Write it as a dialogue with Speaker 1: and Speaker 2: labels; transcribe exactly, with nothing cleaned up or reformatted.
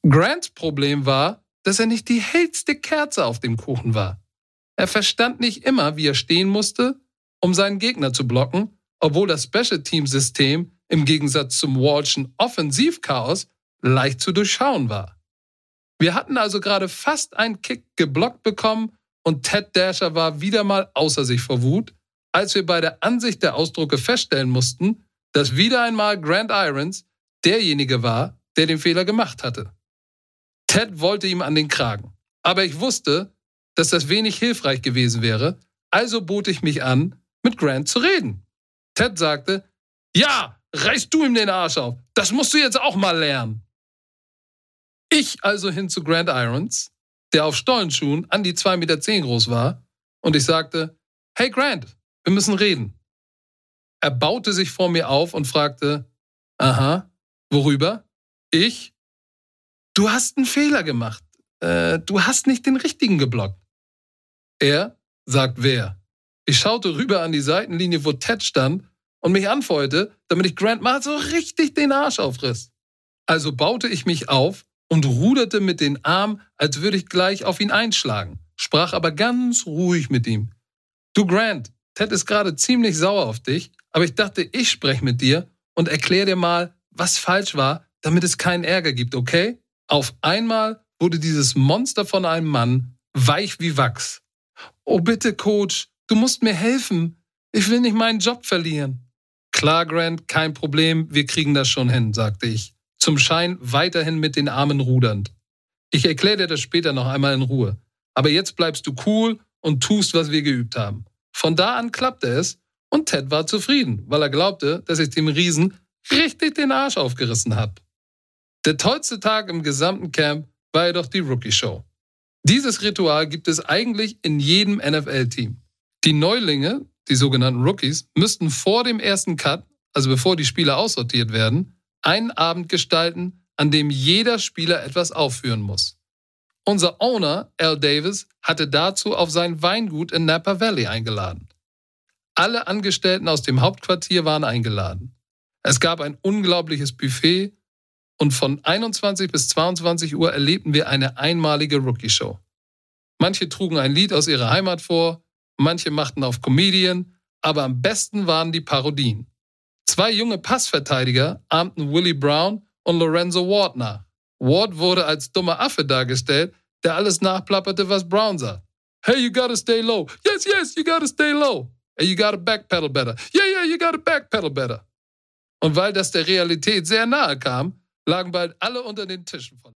Speaker 1: Grants Problem war, dass er nicht die hellste Kerze auf dem Kuchen war. Er verstand nicht immer, wie er stehen musste, um seinen Gegner zu blocken, obwohl das Special-Team-System im Gegensatz zum Walsh'en Offensivchaos leicht zu durchschauen war. Wir hatten also gerade fast einen Kick geblockt bekommen und Ted Dasher war wieder mal außer sich vor Wut, als wir bei der Ansicht der Ausdrucke feststellen mussten, dass wieder einmal Grant Irons derjenige war, der den Fehler gemacht hatte. Ted wollte ihm an den Kragen, aber ich wusste, dass das wenig hilfreich gewesen wäre, also bot ich mich an, mit Grant zu reden. Ted sagte, ja, reißt du ihm den Arsch auf, das musst du jetzt auch mal lernen. Ich also hin zu Grant Irons, der auf Stollenschuhen an die zwei Meter zehn groß war, und ich sagte, hey Grant, wir müssen reden. Er baute sich vor mir auf und fragte, aha, worüber? Ich? Du hast einen Fehler gemacht. Äh, du hast nicht den richtigen geblockt. Er sagt, wer? Ich schaute rüber an die Seitenlinie, wo Ted stand und mich anfeuerte, damit ich Grant mal so richtig den Arsch aufriss. Also baute ich mich auf und ruderte mit den Armen, als würde ich gleich auf ihn einschlagen, sprach aber ganz ruhig mit ihm. Du Grant, Ted ist gerade ziemlich sauer auf dich, aber ich dachte, ich spreche mit dir und erkläre dir mal, was falsch war, damit es keinen Ärger gibt, okay? Auf einmal wurde dieses Monster von einem Mann weich wie Wachs. Oh bitte, Coach, du musst mir helfen. Ich will nicht meinen Job verlieren. Klar, Grant, kein Problem, wir kriegen das schon hin, sagte ich, zum Schein weiterhin mit den Armen rudernd. Ich erkläre dir das später noch einmal in Ruhe. Aber jetzt bleibst du cool und tust, was wir geübt haben. Von da an klappte es und Ted war zufrieden, weil er glaubte, dass ich dem Riesen richtig den Arsch aufgerissen habe. Der tollste Tag im gesamten Camp war jedoch die Rookie-Show. Dieses Ritual gibt es eigentlich in jedem N F L-Team. Die Neulinge, die sogenannten Rookies, müssten vor dem ersten Cut, also bevor die Spieler aussortiert werden, einen Abend gestalten, an dem jeder Spieler etwas aufführen muss. Unser Owner, Al Davis, hatte dazu auf sein Weingut in Napa Valley eingeladen. Alle Angestellten aus dem Hauptquartier waren eingeladen. Es gab ein unglaubliches Buffet und von einundzwanzig bis zweiundzwanzig Uhr erlebten wir eine einmalige Rookie-Show. Manche trugen ein Lied aus ihrer Heimat vor, manche machten auf Comedian, aber am besten waren die Parodien. Zwei junge Passverteidiger ahmten Willie Brown und Lorenzo Ward nach. Ward wurde als dummer Affe dargestellt, der alles nachplapperte, was Brown sagt. Hey, you gotta stay low. Yes, yes, you gotta stay low. Hey, you gotta backpedal better. Yeah, yeah, you gotta backpedal better. Und weil das der Realität sehr nahe kam, lagen bald alle unter den Tischen von